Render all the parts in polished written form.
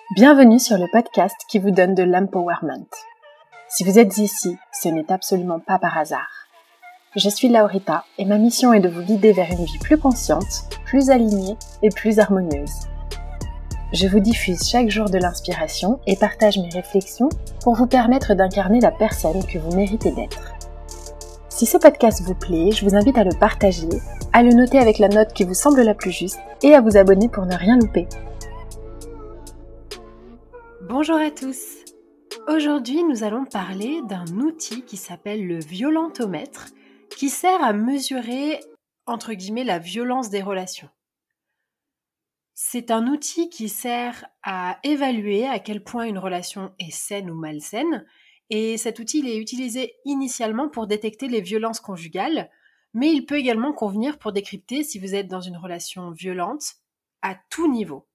Bienvenue sur le podcast qui vous donne de l'empowerment. Si vous êtes ici, ce n'est absolument pas par hasard. Je suis Laurita et ma mission est de vous guider vers une vie plus consciente, plus alignée et plus harmonieuse. Je vous diffuse chaque jour de l'inspiration et partage mes réflexions pour vous permettre d'incarner la personne que vous méritez d'être. Si ce podcast vous plaît, je vous invite à le partager, à le noter avec la note qui vous semble la plus juste et à vous abonner pour ne rien louper. Bonjour à tous. Aujourd'hui, nous allons parler d'un outil qui s'appelle le violentomètre, qui sert à mesurer, entre guillemets, la violence des relations. C'est un outil qui sert à évaluer à quel point une relation est saine ou malsaine, et cet outil il est utilisé initialement pour détecter les violences conjugales, mais il peut également convenir pour décrypter si vous êtes dans une relation violente à tout niveau.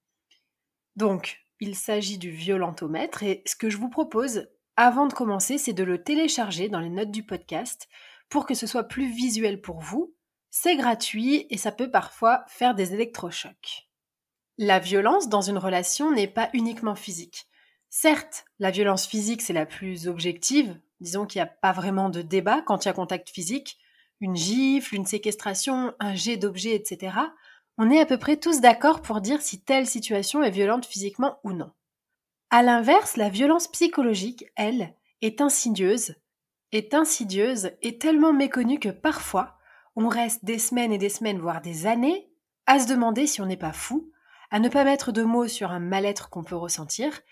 Donc, il s'agit du violentomètre et ce que je vous propose avant de commencer, c'est de le télécharger dans les notes du podcast pour que ce soit plus visuel pour vous. C'est gratuit et ça peut parfois faire des électrochocs. La violence dans une relation n'est pas uniquement physique. Certes, la violence physique c'est la plus objective, disons qu'il n'y a pas vraiment de débat quand il y a contact physique, une gifle, une séquestration, un jet d'objets, etc. On est à peu près tous d'accord pour dire si telle situation est violente physiquement ou non. À l'inverse, la violence psychologique, elle, est insidieuse et tellement méconnue que parfois, on reste des semaines et des semaines, voire des années, à se demander si on n'est pas fou, à ne pas mettre de mots sur un mal-être qu'on peut ressentir.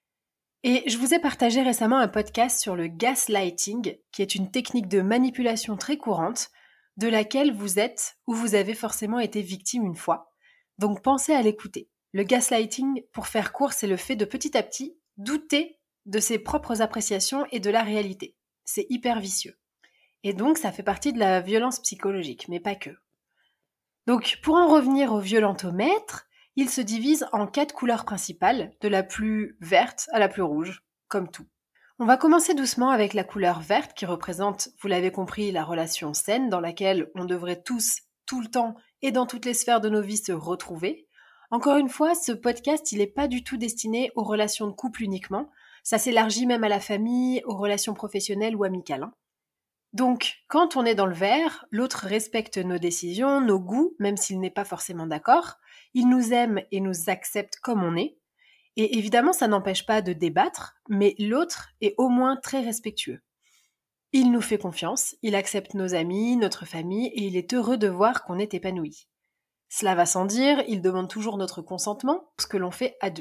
Et je vous ai partagé récemment un podcast sur le gaslighting, qui est une technique de manipulation très courante, de laquelle vous êtes ou vous avez forcément été victime une fois. Donc pensez à l'écouter. Le gaslighting, pour faire court, c'est le fait de petit à petit douter de ses propres appréciations et de la réalité. C'est hyper vicieux. Et donc ça fait partie de la violence psychologique, mais pas que. Donc pour en revenir au violentomètre, il se divise en 4 couleurs principales, de la plus verte à la plus rouge, comme tout. On va commencer doucement avec la couleur verte qui représente, vous l'avez compris, la relation saine dans laquelle on devrait tous, tout le temps et dans toutes les sphères de nos vies se retrouver. Encore une fois, ce podcast, il n'est pas du tout destiné aux relations de couple uniquement. Ça s'élargit même à la famille, aux relations professionnelles ou amicales. Donc, quand on est dans le vert, l'autre respecte nos décisions, nos goûts, même s'il n'est pas forcément d'accord. Il nous aime et nous accepte comme on est. Et évidemment, ça n'empêche pas de débattre, mais l'autre est au moins très respectueux. Il nous fait confiance, il accepte nos amis, notre famille, et il est heureux de voir qu'on est épanoui. Cela va sans dire, il demande toujours notre consentement, ce que l'on fait à deux.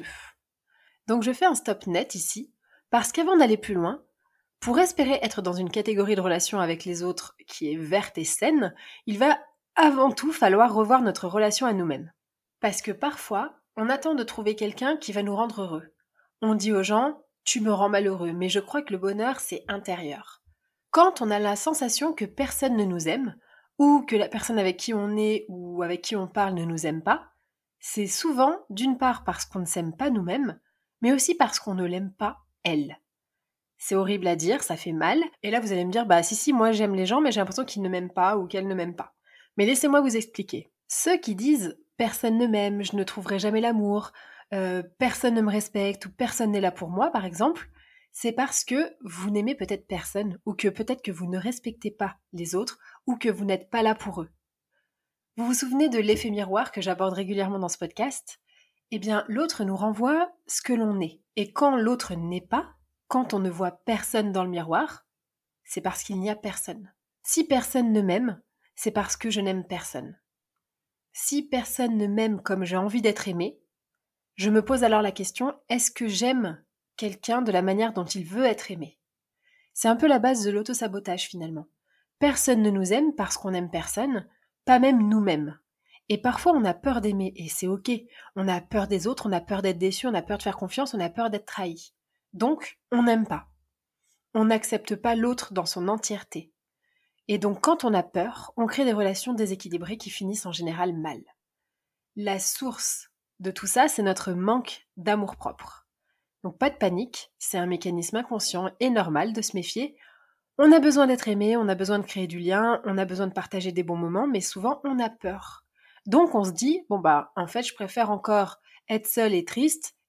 Donc je fais un stop net ici, parce qu'avant d'aller plus loin, pour espérer être dans une catégorie de relation avec les autres qui est verte et saine, il va avant tout falloir revoir notre relation à nous-mêmes. Parce que parfois, on attend de trouver quelqu'un qui va nous rendre heureux. On dit aux gens « tu me rends malheureux », mais je crois que le bonheur, c'est intérieur. Quand on a la sensation que personne ne nous aime, ou que la personne avec qui on est ou avec qui on parle ne nous aime pas, c'est souvent d'une part parce qu'on ne s'aime pas nous-mêmes, mais aussi parce qu'on ne l'aime pas elle. C'est horrible à dire, ça fait mal, et là vous allez me dire « bah si, moi j'aime les gens, mais j'ai l'impression qu'ils ne m'aiment pas ou qu'elles ne m'aiment pas ». Mais laissez-moi vous expliquer. Ceux qui disent « personne ne m'aime, je ne trouverai jamais l'amour, personne ne me respecte ou personne n'est là pour moi » par exemple, c'est parce que vous n'aimez peut-être personne ou que peut-être que vous ne respectez pas les autres ou que vous n'êtes pas là pour eux. Vous vous souvenez de l'effet miroir que j'aborde régulièrement dans ce podcast ? Eh bien, l'autre nous renvoie ce que l'on est. Et quand l'autre n'est pas, quand on ne voit personne dans le miroir, c'est parce qu'il n'y a personne. Si personne ne m'aime, c'est parce que je n'aime personne. Si personne ne m'aime comme j'ai envie d'être aimé, je me pose alors la question, est-ce que j'aime quelqu'un de la manière dont il veut être aimé ? C'est un peu la base de l'autosabotage finalement. Personne ne nous aime parce qu'on n'aime personne, pas même nous-mêmes. Et parfois on a peur d'aimer, et c'est ok. On a peur des autres, on a peur d'être déçu, on a peur de faire confiance, on a peur d'être trahi. Donc, on n'aime pas. On n'accepte pas l'autre dans son entièreté. Et donc, quand on a peur, on crée des relations déséquilibrées qui finissent en général mal. La source de tout ça, c'est notre manque d'amour-propre. Donc, pas de panique, c'est un mécanisme inconscient et normal de se méfier. On a besoin d'être aimé, on a besoin de créer du lien, on a besoin de partager des bons moments, mais souvent, on a peur. Donc, on se dit, en fait, je préfère encore être seul et triste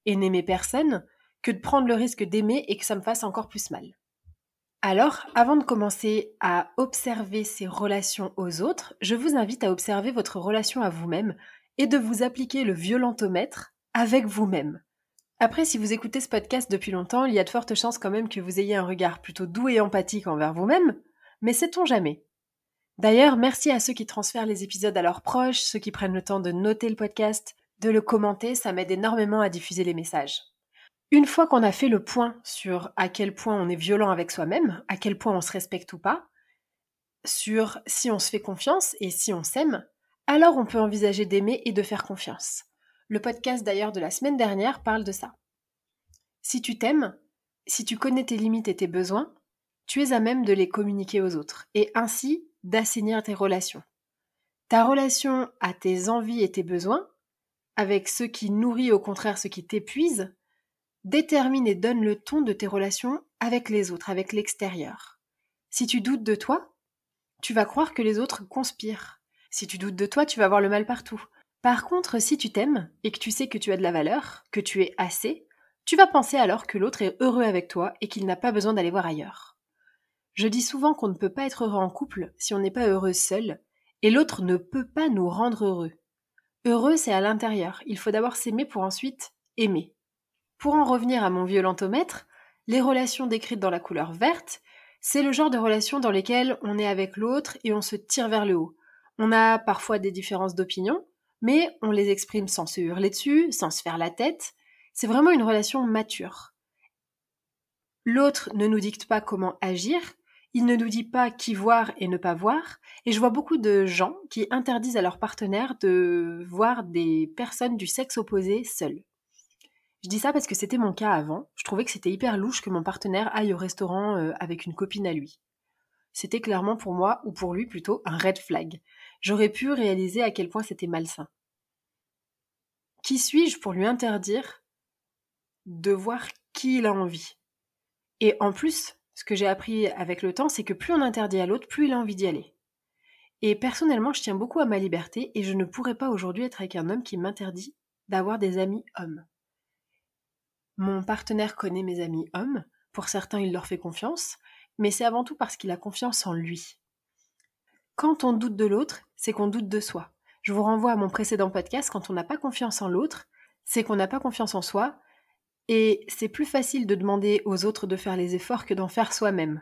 et n'aimer personne que de prendre le risque d'aimer et que ça me fasse encore plus mal. Alors, avant de commencer à observer ces relations aux autres, je vous invite à observer votre relation à vous-même et de vous appliquer le violentomètre avec vous-même. Après, si vous écoutez ce podcast depuis longtemps, il y a de fortes chances quand même que vous ayez un regard plutôt doux et empathique envers vous-même, mais sait-on jamais ? D'ailleurs, merci à ceux qui transfèrent les épisodes à leurs proches, ceux qui prennent le temps de noter le podcast, de le commenter, ça m'aide énormément à diffuser les messages. Une fois qu'on a fait le point sur à quel point on est violent avec soi-même, à quel point on se respecte ou pas, sur si on se fait confiance et si on s'aime, alors on peut envisager d'aimer et de faire confiance. Le podcast d'ailleurs de la semaine dernière parle de ça. Si tu t'aimes, si tu connais tes limites et tes besoins, tu es à même de les communiquer aux autres et ainsi d'assainir tes relations. Ta relation à tes envies et tes besoins, avec ce qui nourrit au contraire ce qui t'épuise, détermine et donne le ton de tes relations avec les autres, avec l'extérieur. Si tu doutes de toi, tu vas croire que les autres conspirent. Si tu doutes de toi, tu vas voir le mal partout. Par contre, si tu t'aimes et que tu sais que tu as de la valeur, que tu es assez, tu vas penser alors que l'autre est heureux avec toi et qu'il n'a pas besoin d'aller voir ailleurs. Je dis souvent qu'on ne peut pas être heureux en couple si on n'est pas heureux seul, et l'autre ne peut pas nous rendre heureux. Heureux, c'est à l'intérieur. Il faut d'abord s'aimer pour ensuite aimer. Pour en revenir à mon violentomètre, les relations décrites dans la couleur verte, c'est le genre de relations dans lesquelles on est avec l'autre et on se tire vers le haut. On a parfois des différences d'opinion, mais on les exprime sans se hurler dessus, sans se faire la tête. C'est vraiment une relation mature. L'autre ne nous dicte pas comment agir, il ne nous dit pas qui voir et ne pas voir, et je vois beaucoup de gens qui interdisent à leur partenaire de voir des personnes du sexe opposé seules. Je dis ça parce que c'était mon cas avant, je trouvais que c'était hyper louche que mon partenaire aille au restaurant avec une copine à lui. C'était clairement pour moi, ou pour lui plutôt, un red flag. J'aurais pu réaliser à quel point c'était malsain. Qui suis-je pour lui interdire de voir qui il a envie ? Et en plus, ce que j'ai appris avec le temps, c'est que plus on interdit à l'autre, plus il a envie d'y aller. Et personnellement, je tiens beaucoup à ma liberté et je ne pourrais pas aujourd'hui être avec un homme qui m'interdit d'avoir des amis hommes. Mon partenaire connaît mes amis hommes, pour certains il leur fait confiance, mais c'est avant tout parce qu'il a confiance en lui. Quand on doute de l'autre, c'est qu'on doute de soi. Je vous renvoie à mon précédent podcast, quand on n'a pas confiance en l'autre, c'est qu'on n'a pas confiance en soi, et c'est plus facile de demander aux autres de faire les efforts que d'en faire soi-même.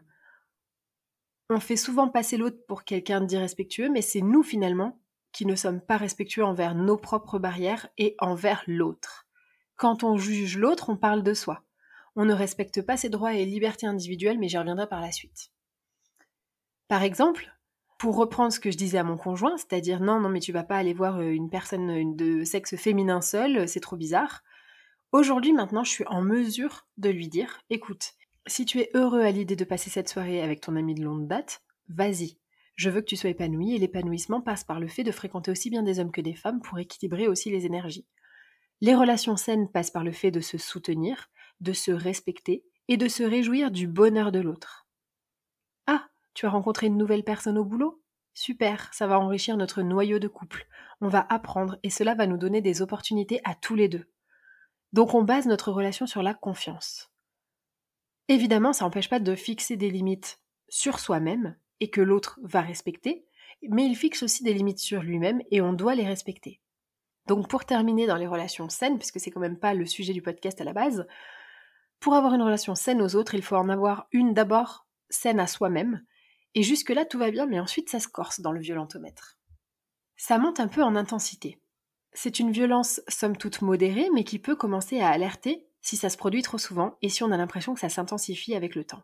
On fait souvent passer l'autre pour quelqu'un d'irrespectueux, mais c'est nous finalement qui ne sommes pas respectueux envers nos propres barrières et envers l'autre. Quand on juge l'autre, on parle de soi. On ne respecte pas ses droits et libertés individuelles, mais j'y reviendrai par la suite. Par exemple, pour reprendre ce que je disais à mon conjoint, c'est-à-dire non mais tu vas pas aller voir une personne de sexe féminin seule, c'est trop bizarre. Aujourd'hui, maintenant, je suis en mesure de lui dire « Écoute, si tu es heureux à l'idée de passer cette soirée avec ton ami de longue date, vas-y. Je veux que tu sois épanoui et l'épanouissement passe par le fait de fréquenter aussi bien des hommes que des femmes pour équilibrer aussi les énergies. Les relations saines passent par le fait de se soutenir, de se respecter et de se réjouir du bonheur de l'autre. Ah, tu as rencontré une nouvelle personne au boulot ? Super, ça va enrichir notre noyau de couple. On va apprendre et cela va nous donner des opportunités à tous les deux. Donc on base notre relation sur la confiance. Évidemment, ça n'empêche pas de fixer des limites sur soi-même et que l'autre va respecter, mais il fixe aussi des limites sur lui-même et on doit les respecter. Donc pour terminer dans les relations saines, puisque c'est quand même pas le sujet du podcast à la base, pour avoir une relation saine aux autres, il faut en avoir une d'abord saine à soi-même, et jusque-là tout va bien, mais ensuite ça se corse dans le violentomètre. Ça monte un peu en intensité. C'est une violence somme toute modérée, mais qui peut commencer à alerter si ça se produit trop souvent et si on a l'impression que ça s'intensifie avec le temps.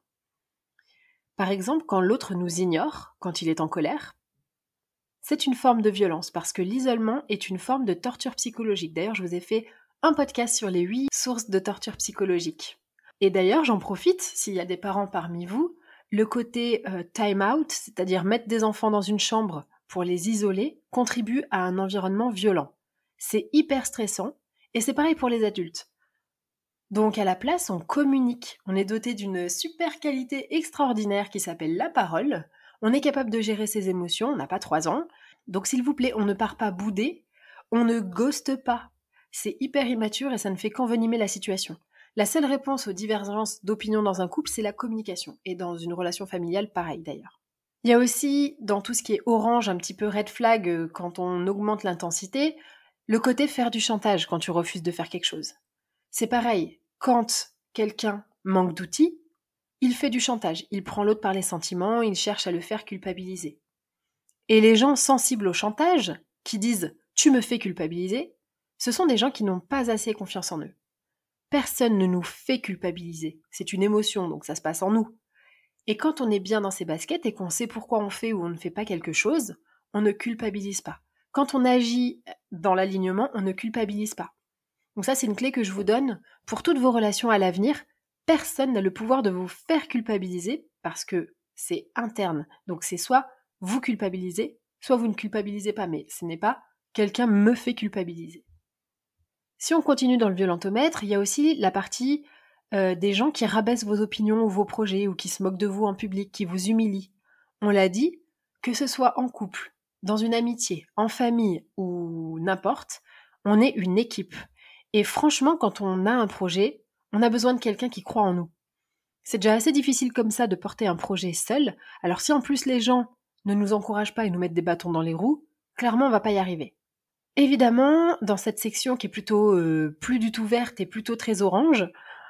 Par exemple, quand l'autre nous ignore, quand il est en colère, c'est une forme de violence parce que l'isolement est une forme de torture psychologique. D'ailleurs, je vous ai fait un podcast sur les 8 sources de torture psychologique. Et d'ailleurs, j'en profite, s'il y a des parents parmi vous, le côté time out, c'est-à-dire mettre des enfants dans une chambre pour les isoler, contribue à un environnement violent. C'est hyper stressant, et c'est pareil pour les adultes. Donc à la place, on communique. On est doté d'une super qualité extraordinaire qui s'appelle la parole. On est capable de gérer ses émotions, on n'a pas 3 ans. Donc s'il vous plaît, on ne part pas bouder, on ne ghoste pas. c'est hyper immature et ça ne fait qu'envenimer la situation. La seule réponse aux divergences d'opinion dans un couple, c'est la communication. Et dans une relation familiale, pareil d'ailleurs. Il y a aussi, dans tout ce qui est orange, un petit peu red flag, quand on augmente l'intensité, le côté faire du chantage quand tu refuses de faire quelque chose. C'est pareil, quand quelqu'un manque d'outils, il fait du chantage. Il prend l'autre par les sentiments, il cherche à le faire culpabiliser. Et les gens sensibles au chantage, qui disent « tu me fais culpabiliser », ce sont des gens qui n'ont pas assez confiance en eux. Personne ne nous fait culpabiliser. C'est une émotion, donc ça se passe en nous. Et quand on est bien dans ses baskets et qu'on sait pourquoi on fait ou on ne fait pas quelque chose, on ne culpabilise pas. Quand on agit dans l'alignement, on ne culpabilise pas. Donc ça, c'est une clé que je vous donne pour toutes vos relations à l'avenir. Personne n'a le pouvoir de vous faire culpabiliser parce que c'est interne. Donc c'est soit vous culpabilisez, soit vous ne culpabilisez pas, mais ce n'est pas quelqu'un me fait culpabiliser. Si on continue dans le violentomètre, il y a aussi la partie des gens qui rabaissent vos opinions ou vos projets ou qui se moquent de vous en public, qui vous humilient. On l'a dit, que ce soit en couple, dans une amitié, en famille ou n'importe, on est une équipe. Et franchement, quand on a un projet, on a besoin de quelqu'un qui croit en nous. C'est déjà assez difficile comme ça de porter un projet seul, alors si en plus les gens ne nous encouragent pas et nous mettent des bâtons dans les roues, clairement on va pas y arriver. Évidemment, dans cette section qui est plutôt plus du tout verte et plutôt très orange,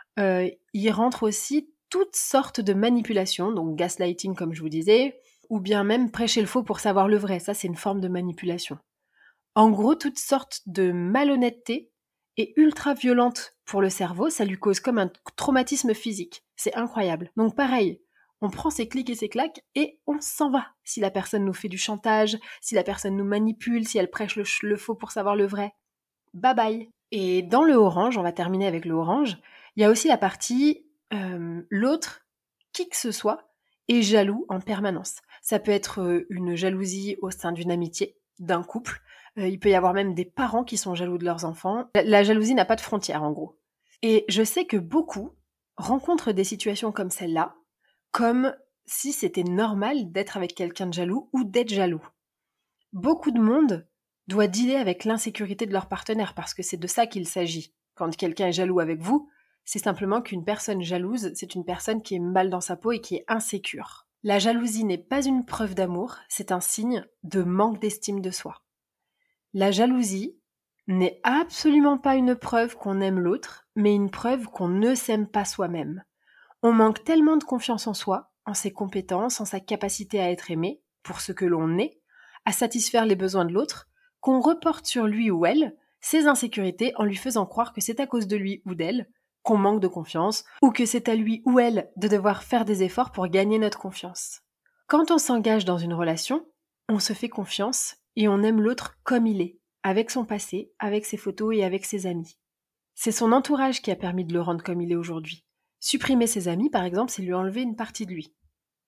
il rentre aussi toutes sortes de manipulations, donc gaslighting comme je vous disais, ou bien même prêcher le faux pour savoir le vrai, ça c'est une forme de manipulation. En gros, toutes sortes de malhonnêteté et ultra violente pour le cerveau, ça lui cause comme un traumatisme physique. C'est incroyable. Donc pareil, on prend ses clics et ses claques et on s'en va. Si la personne nous fait du chantage, si la personne nous manipule, si elle prêche le faux pour savoir le vrai, bye bye. Et dans le orange, on va terminer avec le orange, il y a aussi la partie l'autre, qui que ce soit, est jaloux en permanence. Ça peut être une jalousie au sein d'une amitié, d'un couple. Il peut y avoir même des parents qui sont jaloux de leurs enfants. La jalousie n'a pas de frontières, en gros. Et je sais que beaucoup rencontrent des situations comme celle-là, comme si c'était normal d'être avec quelqu'un de jaloux ou d'être jaloux. Beaucoup de monde doit dealer avec l'insécurité de leur partenaire, parce que c'est de ça qu'il s'agit. Quand quelqu'un est jaloux avec vous, c'est simplement qu'une personne jalouse, c'est une personne qui est mal dans sa peau et qui est insécure. La jalousie n'est pas une preuve d'amour, c'est un signe de manque d'estime de soi. La jalousie n'est absolument pas une preuve qu'on aime l'autre, mais une preuve qu'on ne s'aime pas soi-même. On manque tellement de confiance en soi, en ses compétences, en sa capacité à être aimé, pour ce que l'on est, à satisfaire les besoins de l'autre, qu'on reporte sur lui ou elle ses insécurités en lui faisant croire que c'est à cause de lui ou d'elle qu'on manque de confiance, ou que c'est à lui ou elle de devoir faire des efforts pour gagner notre confiance. Quand on s'engage dans une relation, on se fait confiance et on aime l'autre comme il est, avec son passé, avec ses photos et avec ses amis. C'est son entourage qui a permis de le rendre comme il est aujourd'hui. Supprimer ses amis, par exemple, c'est lui enlever une partie de lui.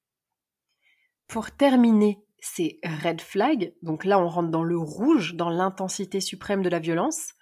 Pour terminer ces red flags, donc là on rentre dans le rouge, dans l'intensité suprême de la violence,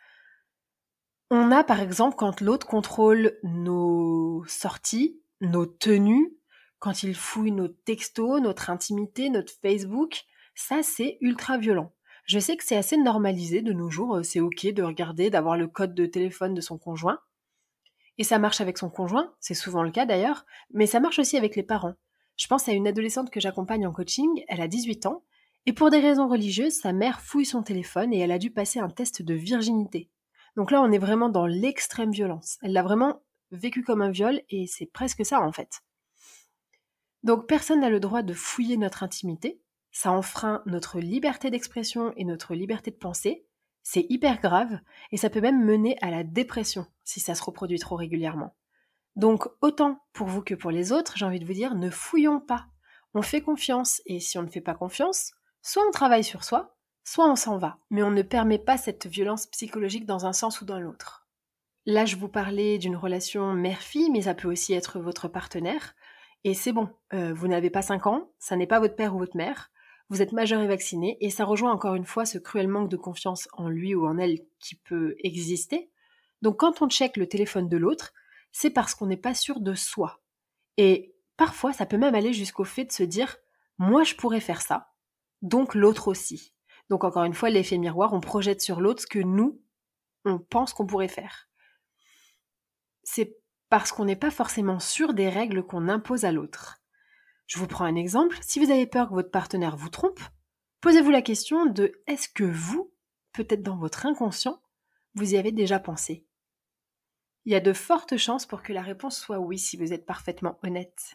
on a par exemple quand l'autre contrôle nos sorties, nos tenues, quand il fouille nos textos, notre intimité, notre Facebook, ça c'est ultra violent. Je sais que c'est assez normalisé de nos jours, c'est ok de regarder, d'avoir le code de téléphone de son conjoint. Et ça marche avec son conjoint, c'est souvent le cas d'ailleurs, mais ça marche aussi avec les parents. Je pense à une adolescente que j'accompagne en coaching, elle a 18 ans, et pour des raisons religieuses, sa mère fouille son téléphone et elle a dû passer un test de virginité. Donc là, on est vraiment dans l'extrême violence. Elle l'a vraiment vécu comme un viol et c'est presque ça en fait. Donc personne n'a le droit de fouiller notre intimité, ça enfreint notre liberté d'expression et notre liberté de penser, c'est hyper grave et ça peut même mener à la dépression si ça se reproduit trop régulièrement. Donc autant pour vous que pour les autres, j'ai envie de vous dire, ne fouillons pas. On fait confiance et si on ne fait pas confiance, soit on travaille sur soi, soit on s'en va. Mais on ne permet pas cette violence psychologique dans un sens ou dans l'autre. Là, je vous parlais d'une relation mère-fille, mais ça peut aussi être votre partenaire. Et c'est bon, vous n'avez pas 5 ans, ça n'est pas votre père ou votre mère, vous êtes majeur et vacciné, et ça rejoint encore une fois ce cruel manque de confiance en lui ou en elle qui peut exister. Donc quand on check le téléphone de l'autre, c'est parce qu'on n'est pas sûr de soi. Et parfois, ça peut même aller jusqu'au fait de se dire « moi je pourrais faire ça, donc l'autre aussi ». Donc encore une fois, l'effet miroir, on projette sur l'autre ce que nous, on pense qu'on pourrait faire. C'est parce qu'on n'est pas forcément sûr des règles qu'on impose à l'autre. Je vous prends un exemple. Si vous avez peur que votre partenaire vous trompe, posez-vous la question de est-ce que vous, peut-être dans votre inconscient, vous y avez déjà pensé ? Il y a de fortes chances pour que la réponse soit oui si vous êtes parfaitement honnête.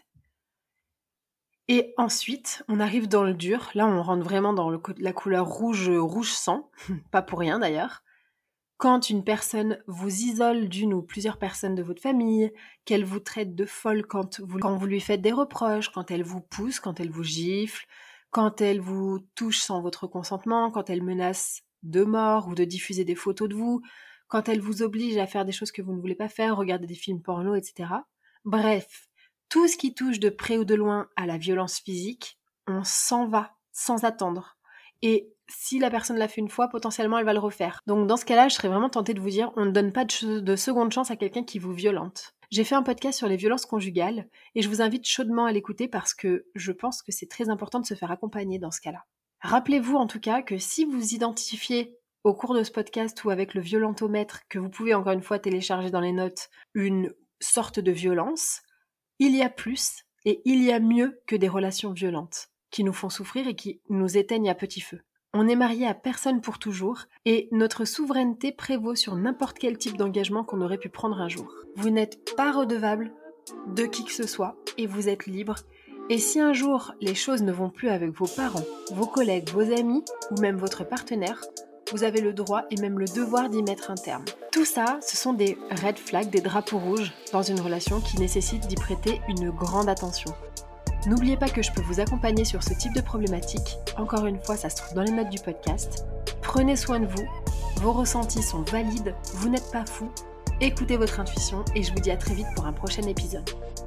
Et ensuite, on arrive dans le dur. Là, on rentre vraiment dans la couleur rouge sang, pas pour rien d'ailleurs. Quand une personne vous isole d'une ou plusieurs personnes de votre famille, qu'elle vous traite de folle quand vous lui faites des reproches, quand elle vous pousse, quand elle vous gifle, quand elle vous touche sans votre consentement, quand elle menace de mort ou de diffuser des photos de vous, quand elle vous oblige à faire des choses que vous ne voulez pas faire, regarder des films porno, etc. Bref, tout ce qui touche de près ou de loin à la violence physique, on s'en va sans attendre. Et si la personne l'a fait une fois, potentiellement elle va le refaire. Donc dans ce cas-là, je serais vraiment tentée de vous dire, on ne donne pas de seconde chance à quelqu'un qui vous violente. J'ai fait un podcast sur les violences conjugales et je vous invite chaudement à l'écouter parce que je pense que c'est très important de se faire accompagner dans ce cas-là. Rappelez-vous en tout cas que si vous identifiez au cours de ce podcast ou avec le violentomètre, que vous pouvez encore une fois télécharger dans les notes, une sorte de violence, il y a plus et il y a mieux que des relations violentes qui nous font souffrir et qui nous éteignent à petit feu. On n'est marié à personne pour toujours et notre souveraineté prévaut sur n'importe quel type d'engagement qu'on aurait pu prendre un jour. Vous n'êtes pas redevable de qui que ce soit et vous êtes libre. Et si un jour les choses ne vont plus avec vos parents, vos collègues, vos amis ou même votre partenaire, vous avez le droit et même le devoir d'y mettre un terme. Tout ça, ce sont des red flags, des drapeaux rouges dans une relation qui nécessitent d'y prêter une grande attention. N'oubliez pas que je peux vous accompagner sur ce type de problématique. Encore une fois, ça se trouve dans les notes du podcast. Prenez soin de vous, vos ressentis sont valides, vous n'êtes pas fou. Écoutez votre intuition et je vous dis à très vite pour un prochain épisode.